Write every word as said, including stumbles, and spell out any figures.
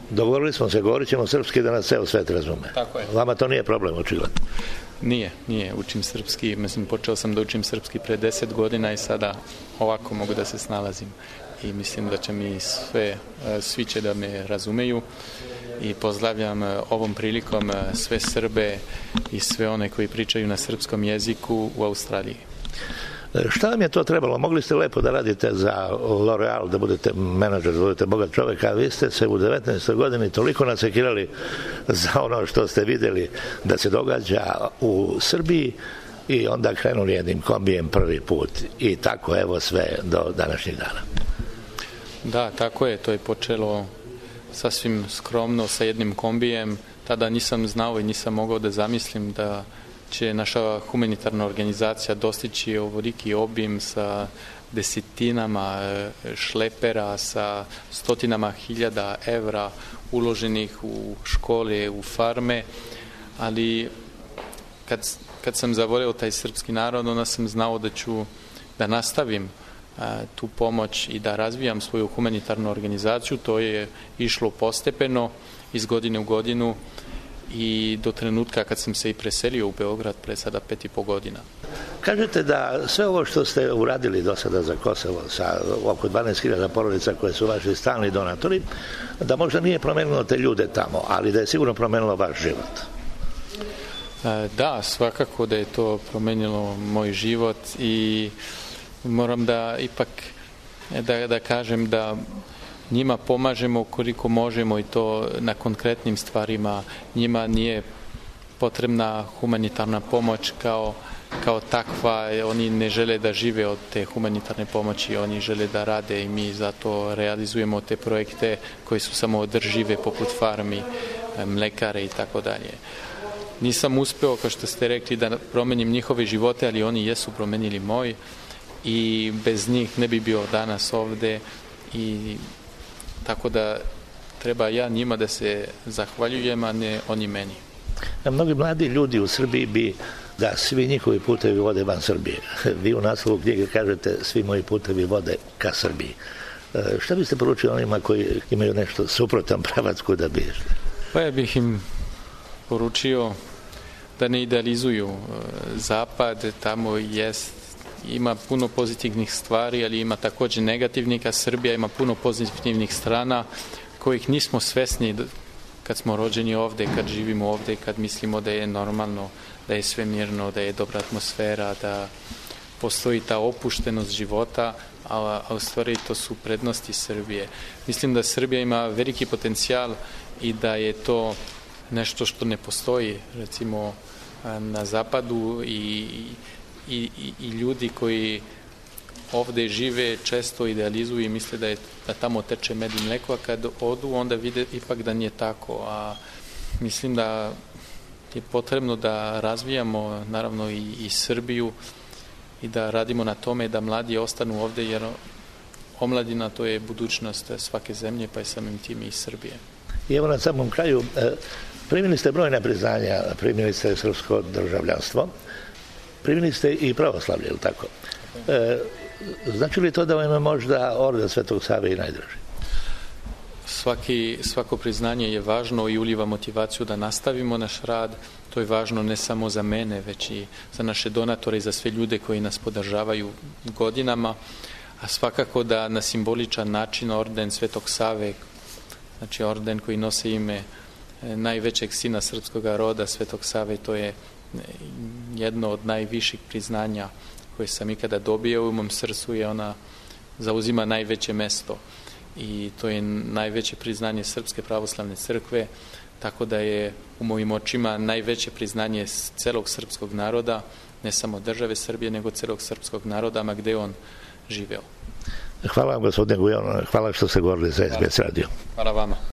Dogovorili smo se, govorit ćemo srpski da nas ceo svet razume. Tako je. Vama to nije problem, očigledno. Nije, nije. Učim srpski, mislim, počeo sam da učim srpski pre deset godina i sada ovako mogu da se snalazim. I mislim da će mi sve, svi će da me razumeju i pozdravljam ovom prilikom sve Srbe i sve one koji pričaju na srpskom jeziku u Australiji. Šta vam je to trebalo? Mogli ste lepo da radite za L'Oreal, da budete menadžer, da budete bogat čovek, a vi ste se u devetnaestoj godini toliko nasekirali za ono što ste videli da se događa u Srbiji i onda krenuli jednim kombijem prvi put i tako evo sve do današnjih dana. Da, tako je. To je počelo sasvim skromno sa jednim kombijem. Tada nisam znao i nisam mogao da zamislim da će naša humanitarna organizacija dostići ovoliki obim sa desetinama šlepera, sa stotinama hiljada evra uloženih u škole, u farme, ali kad, kad sam zavoleo taj srpski narod, onda sam znao da ću da nastavim a, tu pomoć i da razvijam svoju humanitarnu organizaciju. To je išlo postepeno iz godine u godinu i do trenutka kad sam se i preselio u Beograd pre sada pet i po godina. Kažete da sve ovo što ste uradili do sada za Kosovo sa oko dvanaest hiljada porodica koje su vaši stalni donatori, da možda nije promenilo te ljude tamo, ali da je sigurno promenilo vaš život. Da, svakako da je to promenilo moj život i moram da ipak da, da kažem da njima pomažemo koliko možemo i to na konkretnim stvarima. Njima nije potrebna humanitarna pomoć kao, kao takva. Oni ne žele da žive od te humanitarne pomoći, oni žele da rade i mi zato realizujemo te projekte koji su samo održive poput farmi, mlekare i tako dalje. Nisam uspeo, kao što ste rekli, da promenim njihove živote, ali oni jesu promenili moj i bez njih ne bi bio danas ovde i tako da treba ja njima da se zahvaljujem, a ne oni meni. Mnogi mladi ljudi u Srbiji bi da svi njihovi putevi vode van Srbije. Vi u naslovu knjige kažete svi moji putevi vode ka Srbiji. Šta biste poručili onima koji imaju nešto suprotan pravac kuda bi išli? Pa ja bih im poručio da ne idealizuju Zapad, tamo jest ima puno pozitivnih stvari, ali ima također negativnih, a Srbija ima puno pozitivnih strana kojih nismo svesni kad smo rođeni ovde, kad živimo ovde, kad mislimo da je normalno, da je sve mirno, da je dobra atmosfera, da postoji ta opuštenost života, a, a u stvari to su prednosti Srbije. Mislim da Srbija ima veliki potencijal i da je to nešto što ne postoji, recimo, na zapadu i I, i, i ljudi koji ovde žive često idealizuju i misle da, je, da tamo teče med i mleko, a kad odu onda vide ipak da nije tako. A mislim da je potrebno da razvijamo naravno i, i Srbiju i da radimo na tome da mladi ostanu ovde, jer omladina to je budućnost svake zemlje, pa je samim tim i Srbije. I evo na samom kraju, primili ste brojne priznanja, primili ste srpsko državljanstvo, primili ste i pravoslavlje, ili tako? E, znači li to da vam je možda orden Svetog Save i najdraži? Svaki, svako priznanje je važno i uliva motivaciju da nastavimo naš rad. To je važno ne samo za mene, već i za naše donatore i za sve ljude koji nas podržavaju godinama. A svakako da na simboličan način orden Svetog Save, znači orden koji nose ime najvećeg sina srpskog roda, Svetog Save, to je jedno od najviših priznanja koje sam ikada dobio u mom srcu, je ona zauzima najveće mesto i to je najveće priznanje Srpske pravoslavne crkve, tako da je u mojim očima najveće priznanje celog srpskog naroda, ne samo države Srbije, nego celog srpskog naroda, ma gde on živeo. Hvala vam, gospodine Gujon, hvala što ste govorili za S B S radio. Hvala vama.